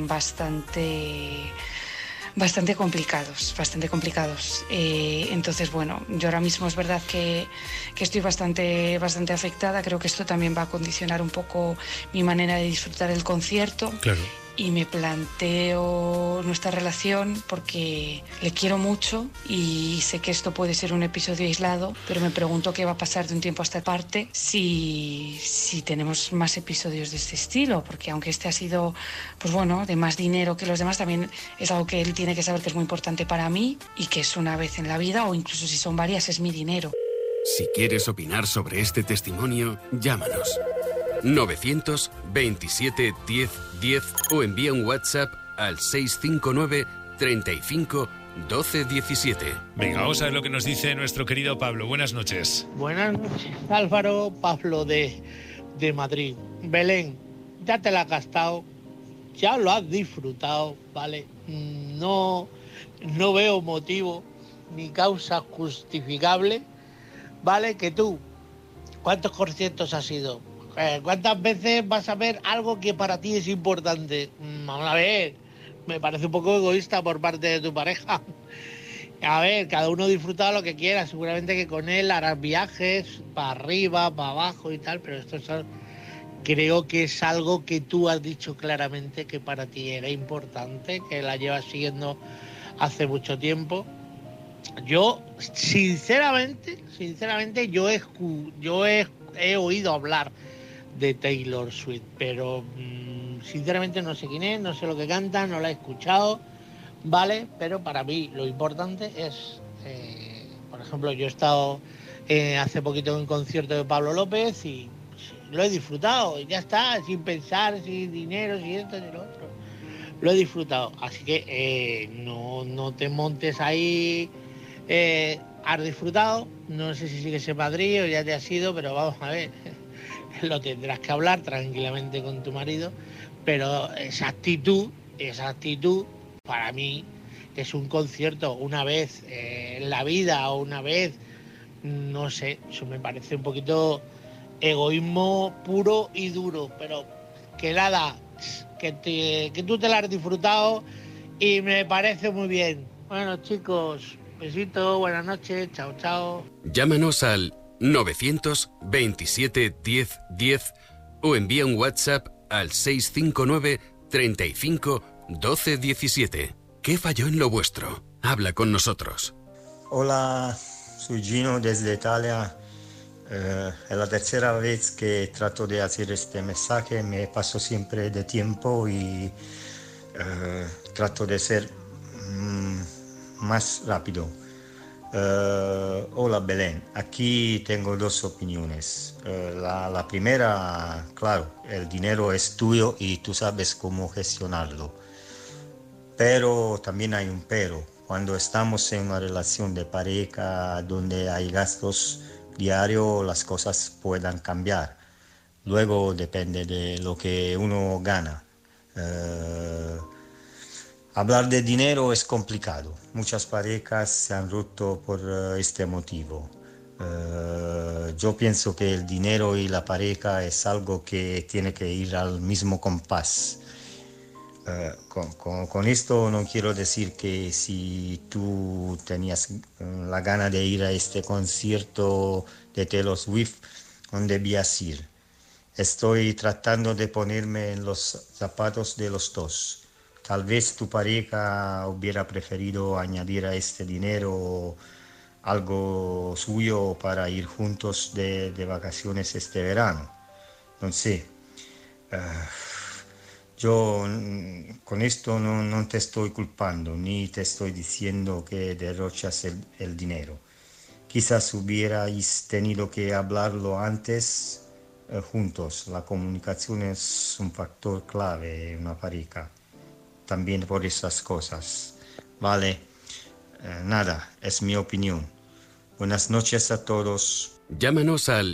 bastante complicados. Entonces, bueno, yo ahora mismo es verdad que estoy bastante afectada. Creo que esto también va a condicionar un poco mi manera de disfrutar el concierto. Claro. Y me planteo nuestra relación porque le quiero mucho y sé que esto puede ser un episodio aislado, pero me pregunto qué va a pasar de un tiempo a esta parte si tenemos más episodios de este estilo, porque aunque este ha sido, pues bueno, de más dinero que los demás, también es algo que él tiene que saber que es muy importante para mí y que es una vez en la vida, o incluso si son varias, es mi dinero. Si quieres opinar sobre este testimonio, llámanos. 927 10 10 o envía un WhatsApp al 659 35 12 17. Venga, vamos a ver lo que nos dice nuestro querido Pablo. Buenas noches. Buenas noches, Álvaro. Pablo de Madrid. Belén, ya te la has gastado, ya lo has disfrutado, ¿vale? No veo motivo ni causa justificable, ¿vale? Que tú, ¿cuántos conciertos has ido? ¿Cuántas veces vas a ver algo que para ti es importante? Vamos a ver, me parece un poco egoísta por parte de tu pareja. A ver, cada uno disfruta lo que quiera, seguramente que con él harás viajes para arriba, para abajo y tal, pero esto creo que es algo que tú has dicho claramente que para ti era importante, que la llevas siguiendo hace mucho tiempo. Yo, sinceramente, yo he oído hablar de Taylor Swift, pero sinceramente no sé quién es, no sé lo que canta, no la he escuchado, ¿vale? Pero para mí lo importante es, por ejemplo, yo he estado hace poquito en un concierto de Pablo López y lo he disfrutado, y ya está, sin pensar, sin dinero, sin esto, sin lo otro. lo he disfrutado. Así que no te montes ahí. Has disfrutado, no sé si sigues en Madrid o ya te has ido, pero vamos a ver, lo tendrás que hablar tranquilamente con tu marido, pero esa actitud, para mí es un concierto una vez en la vida o una vez, no sé, eso me parece un poquito egoísmo puro y duro, pero que nada, que tú te la has disfrutado y me parece muy bien. Bueno, chicos, besito, buenas noches, chao, chao. Llámanos al 927 10 10 o envía un WhatsApp al 659 35 12 17. ¿Qué falló en lo vuestro? Habla con nosotros. Hola, soy Gino desde Italia. Es la tercera vez que trato de hacer este mensaje. Me paso siempre de tiempo y trato de ser más rápido. Hola Belén, aquí tengo dos opiniones. La primera, claro, el dinero es tuyo y tú sabes cómo gestionarlo. Pero también hay un pero. Cuando estamos en una relación de pareja donde hay gastos diarios, las cosas puedan cambiar. Luego depende de lo que uno gana. Hablar de dinero es complicado. Muchas parejas se han roto por este motivo. Yo pienso que el dinero y la pareja es algo que tiene que ir al mismo compás. Con esto no quiero decir que si tú tenías la gana de ir a este concierto de Taylor Swift, no debías ir. Estoy tratando de ponerme en los zapatos de los dos. Tal vez tu pareja hubiera preferido añadir a este dinero algo suyo para ir juntos de vacaciones este verano. No sé. Yo con esto no te estoy culpando, ni te estoy diciendo que derrochas el dinero. Quizás hubierais tenido que hablarlo antes juntos. La comunicación es un factor clave en una pareja. También por esas cosas. Vale, nada, es mi opinión. Buenas noches a todos. Llámanos al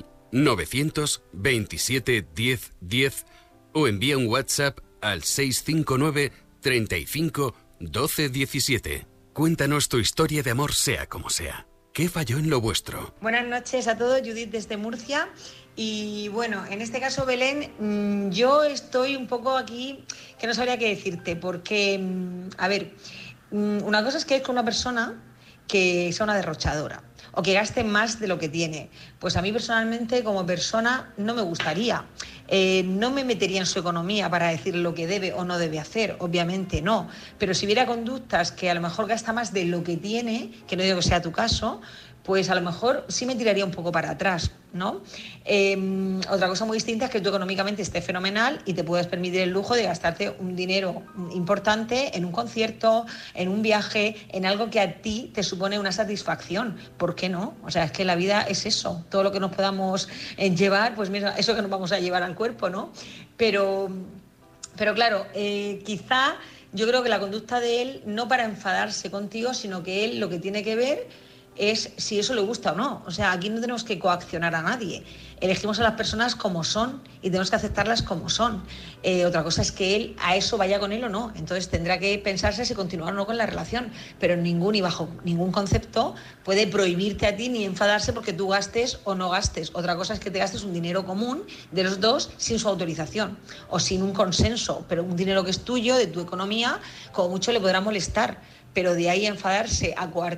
927 10 10 o envía un WhatsApp al 659 35 12 17. Cuéntanos tu historia de amor sea como sea. ¿Qué falló en lo vuestro? Buenas noches a todos, Judith desde Murcia. Y bueno, en este caso, Belén, yo estoy un poco aquí que no sabría qué decirte, porque, a ver, una cosa es que es con una persona que sea una derrochadora o que gaste más de lo que tiene. Pues a mí personalmente, como persona, no me gustaría. No me metería en su economía para decir lo que debe o no debe hacer, obviamente no. Pero si hubiera conductas que a lo mejor gasta más de lo que tiene, que no digo que sea tu caso, pues a lo mejor sí me tiraría un poco para atrás, ¿no? Otra cosa muy distinta es que tú económicamente estés fenomenal y te puedas permitir el lujo de gastarte un dinero importante en un concierto, en un viaje, en algo que a ti te supone una satisfacción. ¿Por qué no? O sea, es que la vida es eso. Todo lo que nos podamos llevar, pues mira, eso que nos vamos a llevar al cuerpo, ¿no? Pero claro, quizá yo creo que la conducta de él, no para enfadarse contigo, sino que él lo que tiene que ver es si eso le gusta o no. O sea, aquí no tenemos que coaccionar a nadie. Elegimos a las personas como son y tenemos que aceptarlas como son. Otra cosa es que él a eso vaya con él o no. Entonces tendrá que pensarse si continuar o no con la relación. Pero ningún y bajo ningún concepto puede prohibirte a ti ni enfadarse porque tú gastes o no gastes. Otra cosa es que te gastes un dinero común de los dos sin su autorización o sin un consenso. Pero un dinero que es tuyo, de tu economía, como mucho le podrá molestar. Pero de ahí a enfadarse,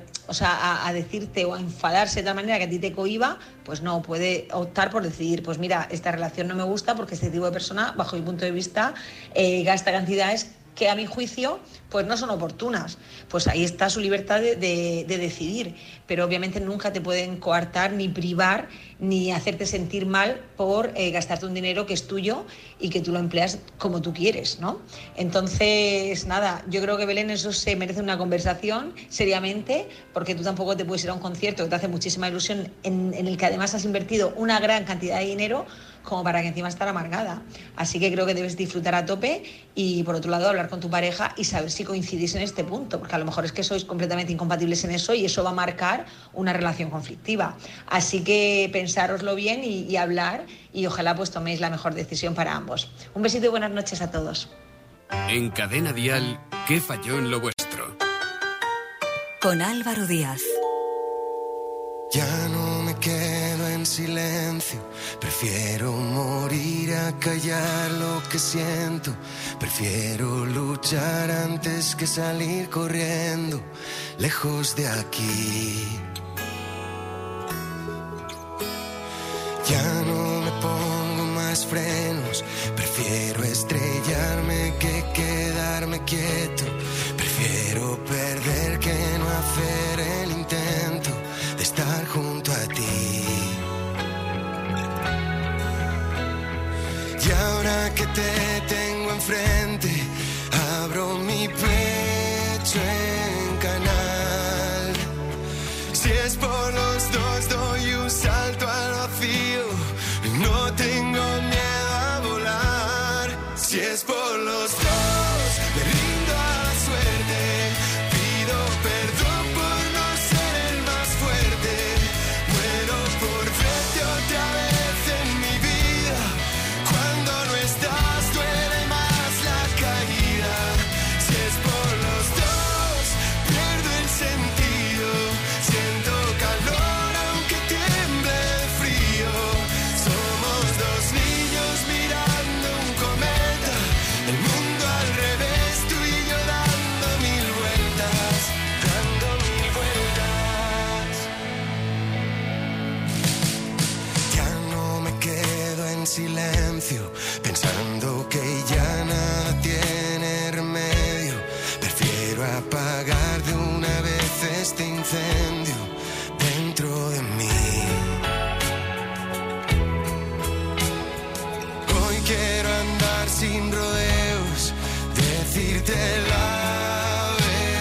a decirte o a enfadarse de tal manera que a ti te cohiba, pues no, puede optar por decidir, pues mira, esta relación no me gusta porque este tipo de persona, bajo mi punto de vista, gasta cantidades que a mi juicio pues no son oportunas. Pues ahí está su libertad de decidir, pero obviamente nunca te pueden coartar ni privar ni hacerte sentir mal por gastarte un dinero que es tuyo y que tú lo empleas como tú quieres, ¿no? Entonces, nada, yo creo que Belén, eso se merece una conversación seriamente, porque tú tampoco te puedes ir a un concierto que te hace muchísima ilusión en el que además has invertido una gran cantidad de dinero como para que encima estar amargada. Así que creo que debes disfrutar a tope y, por otro lado, hablar con tu pareja y saber si coincidís en este punto, porque a lo mejor es que sois completamente incompatibles en eso y eso va a marcar una relación conflictiva. Así que pensároslo bien y hablar, y ojalá pues toméis la mejor decisión para ambos. Un besito y buenas noches a todos. En Cadena Dial, ¿qué falló en lo vuestro? Con Álvaro Díaz. Ya no me quedo en silencio, prefiero morir a callar lo que siento, prefiero luchar antes que salir corriendo, lejos de aquí. Ya no me pongo más frenos, prefiero estrellarme que quedarme quieto, prefiero perder que no hacer el intento de estar junto a ti. Y ahora que te tengo enfrente, abro mi pecho en canal. Si es por los dos, doy un salto al vacío, no tengo miedo a volar. Si es por los dos, me rindo a la suerte, pido perdón por no ser el más fuerte, muero por verte otra vez en mi vida. Cuando no estás duele más la caída. Si es por los dos, pierdo el sentido, siento calor aunque tiemble de frío. Somos dos niños mirando un cometa, el mundo al revés, tú y yo dando mil vueltas, dando mil vueltas. Ya no me quedo en silencio, pensando que ya nada tiene remedio. Prefiero apagar de una vez este incendio dentro de mí. Hoy quiero andar sin rodeos, decirte la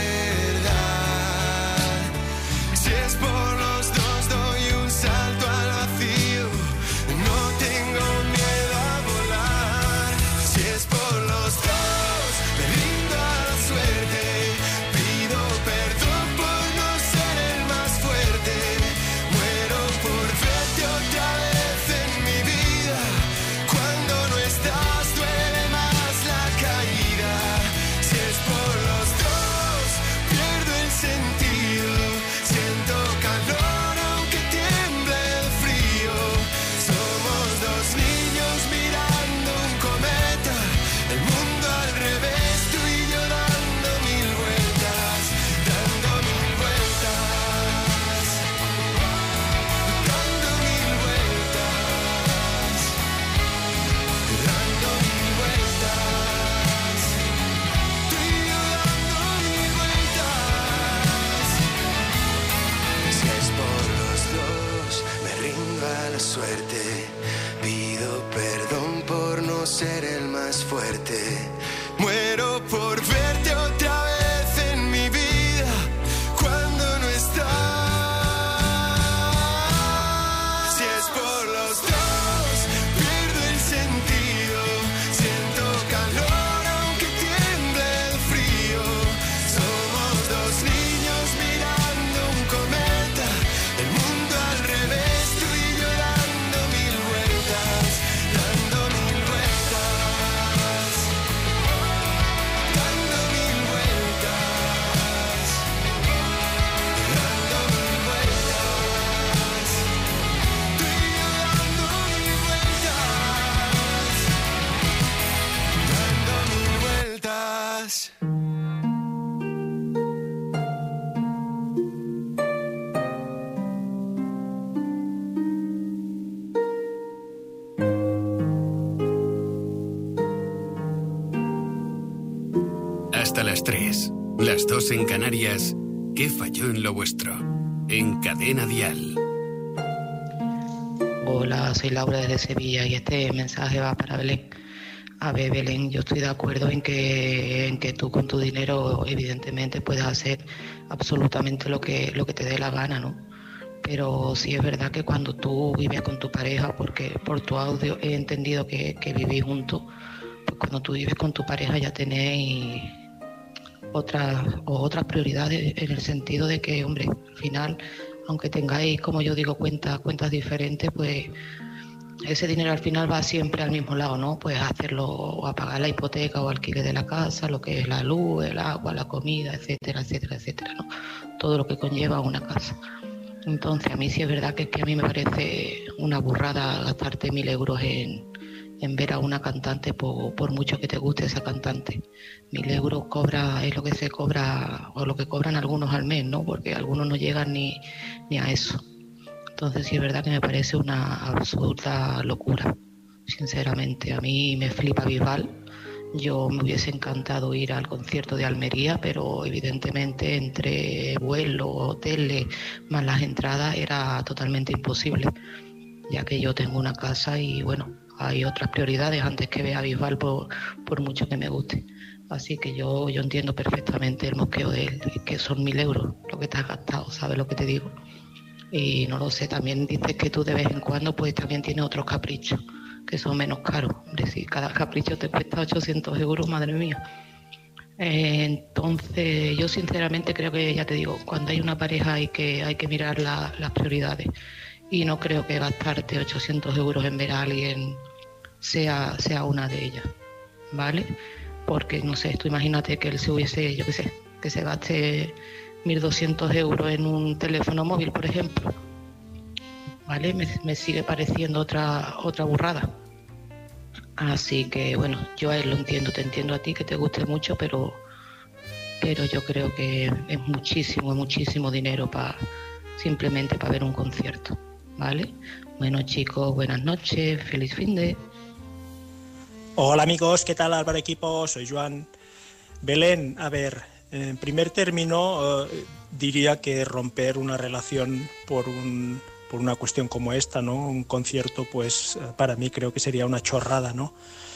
verdad. Si es por los dos, doy un salto al vacío, no tengo miedo a volar. Si es por los dos, me rindo a la suerte, pido perdón por no ser el más fuerte, muero por verte otra vez en mi vida. Cuando no estás duele más la caída. Si es por los dos, pierdo el sentido, siento calor aunque tiemble de frío. Somos dos niños mirando un cometa, el mundo al revés, tú y yo dando mil vueltas, dando mil vueltas, dando mil vueltas, dando mil vueltas, tú y yo dando mil vueltas. Si es por los dos, me rindo a la suerte, pido perdón por no ser el más fuerte, muero por verte otra vez en mi vida. Cuando no estás, si es por los dos, pierdo el sentido, siento calor aunque tiemble de frío. Somos dos niños mirando un cometa, el mundo al revés, tú y yo dando mil vueltas, dando mil vueltas, dando mil vueltas, dando mil vueltas, tú y yo dando mil vueltas, dando mil vueltas. Hasta las 3, las 2 en Canarias. ¿Qué falló en lo vuestro? En Cadena Dial. Hola, soy Laura desde Sevilla y este mensaje va para Belén. A ver, Belén, yo estoy de acuerdo en que tú con tu dinero evidentemente puedes hacer absolutamente lo que te dé la gana, ¿no? Pero sí es verdad que cuando tú vives con tu pareja, porque por tu audio he entendido que vivís juntos, pues cuando tú vives con tu pareja ya tenéis otras prioridades, en el sentido de que, hombre, al final, aunque tengáis, como yo digo, cuentas diferentes, pues ese dinero al final va siempre al mismo lado, ¿no? Pues hacerlo, o a pagar la hipoteca o alquiler de la casa, lo que es la luz, el agua, la comida, etcétera, etcétera, etcétera, ¿no? Todo lo que conlleva una casa. Entonces, a mí sí es verdad que a mí me parece una burrada gastarte 1.000 euros en ver a una cantante, por mucho que te guste esa cantante. 1.000 euros es lo que se cobra, o lo que cobran algunos al mes, ¿no? Porque algunos no llegan ni a eso. Entonces sí es verdad que me parece una absoluta locura, sinceramente. A mí me flipa Bisbal. Yo me hubiese encantado ir al concierto de Almería, pero evidentemente entre vuelos, hoteles, más las entradas era totalmente imposible, ya que yo tengo una casa y bueno, hay otras prioridades antes que ver a Bisbal por mucho que me guste. Así que yo entiendo perfectamente el mosqueo de él, que son 1.000 euros lo que te has gastado, ¿sabes lo que te digo? Y no lo sé, también dices que tú de vez en cuando pues también tienes otros caprichos que son menos caros. Hombre, si cada capricho te cuesta 800 euros, madre mía. Entonces yo sinceramente creo que, ya te digo, cuando hay una pareja hay que mirar las prioridades, y no creo que gastarte 800 euros en ver a alguien sea una de ellas, ¿vale? Porque no sé, tú imagínate que él se hubiese, yo qué sé, que se gaste 1.200 euros en un teléfono móvil, por ejemplo, ¿vale? Me sigue pareciendo otra burrada. Así que bueno, yo a él lo entiendo, te entiendo a ti que te guste mucho, pero yo creo que es muchísimo dinero simplemente para ver un concierto, ¿vale? Bueno, chicos, buenas noches, feliz finde. Hola amigos, ¿qué tal Álvaro Equipo? Soy Joan. Belén, a ver, en primer término diría que romper una relación por una cuestión como esta, ¿no? Un concierto, pues para mí creo que sería una chorrada, ¿no?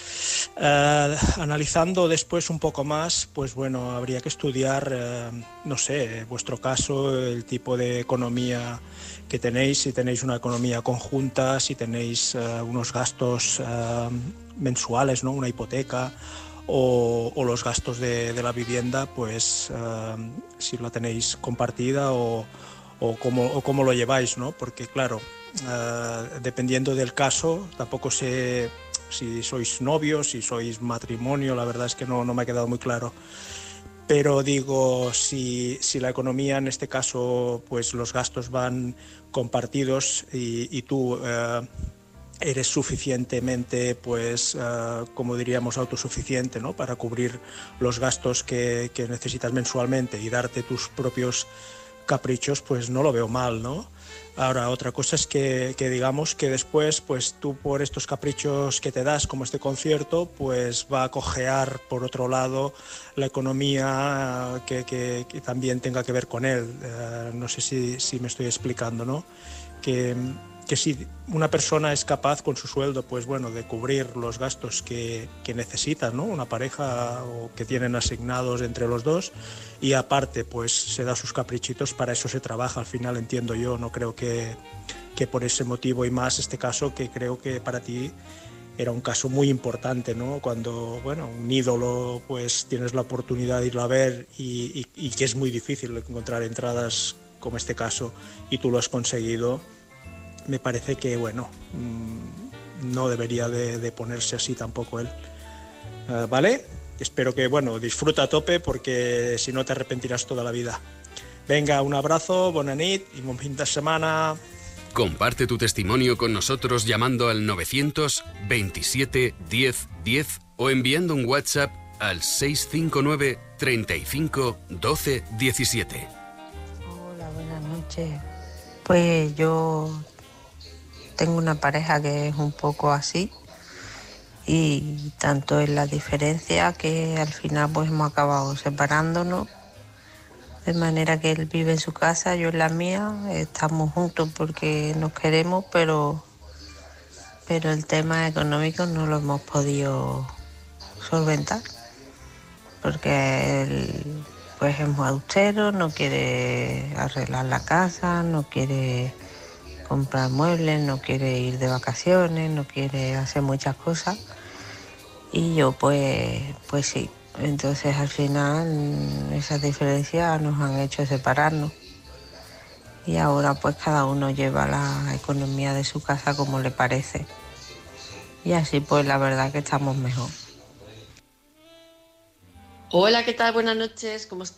Analizando después un poco más, pues bueno, habría que estudiar, no sé, vuestro caso, el tipo de economía que tenéis, si tenéis una economía conjunta, si tenéis unos gastos mensuales, ¿no? Una hipoteca, o los gastos de la vivienda, pues si la tenéis compartida o cómo lo lleváis, ¿no? Porque claro, dependiendo del caso, tampoco sé si sois novios, si sois matrimonio, la verdad es que no me ha quedado muy claro. Pero digo, si la economía en este caso, pues los gastos van compartidos y tú eres suficientemente, pues como diríamos, autosuficiente, ¿no? Para cubrir los gastos que necesitas mensualmente y darte tus propios caprichos, pues no lo veo mal, ¿no? Ahora, otra cosa es que digamos que después, pues tú por estos caprichos que te das, como este concierto, pues va a cojear por otro lado la economía que también tenga que ver con él. No sé si me estoy explicando, ¿no? Que si una persona es capaz con su sueldo, pues bueno, de cubrir los gastos que necesita, ¿no? Una pareja o que tienen asignados entre los dos, y aparte pues se da sus caprichitos, para eso se trabaja al final, entiendo yo. No creo que por ese motivo, y más este caso, que creo que para ti era un caso muy importante, ¿no? Cuando, bueno, un ídolo, pues tienes la oportunidad de irlo a ver y que es muy difícil encontrar entradas como este caso, y tú lo has conseguido. Me parece que, bueno, no debería de ponerse así tampoco él. ¿Vale? Espero que, bueno, disfruta a tope, porque si no te arrepentirás toda la vida. Venga, un abrazo, bona nit y buen fin de semana. Comparte tu testimonio con nosotros llamando al 927 10 10 o enviando un WhatsApp al 659 35 12 17. Hola, buenas noches. Pues yo tengo una pareja que es un poco así, y tanto es la diferencia que al final pues hemos acabado separándonos, de manera que él vive en su casa, yo en la mía. Estamos juntos porque nos queremos, pero el tema económico no lo hemos podido solventar, porque él pues es muy austero, no quiere arreglar la casa, no quiere comprar muebles, no quiere ir de vacaciones, no quiere hacer muchas cosas. Y yo pues sí. Entonces al final esas diferencias nos han hecho separarnos. Y ahora pues cada uno lleva la economía de su casa como le parece. Y así pues la verdad que estamos mejor. Hola, ¿qué tal? Buenas noches, ¿cómo estás?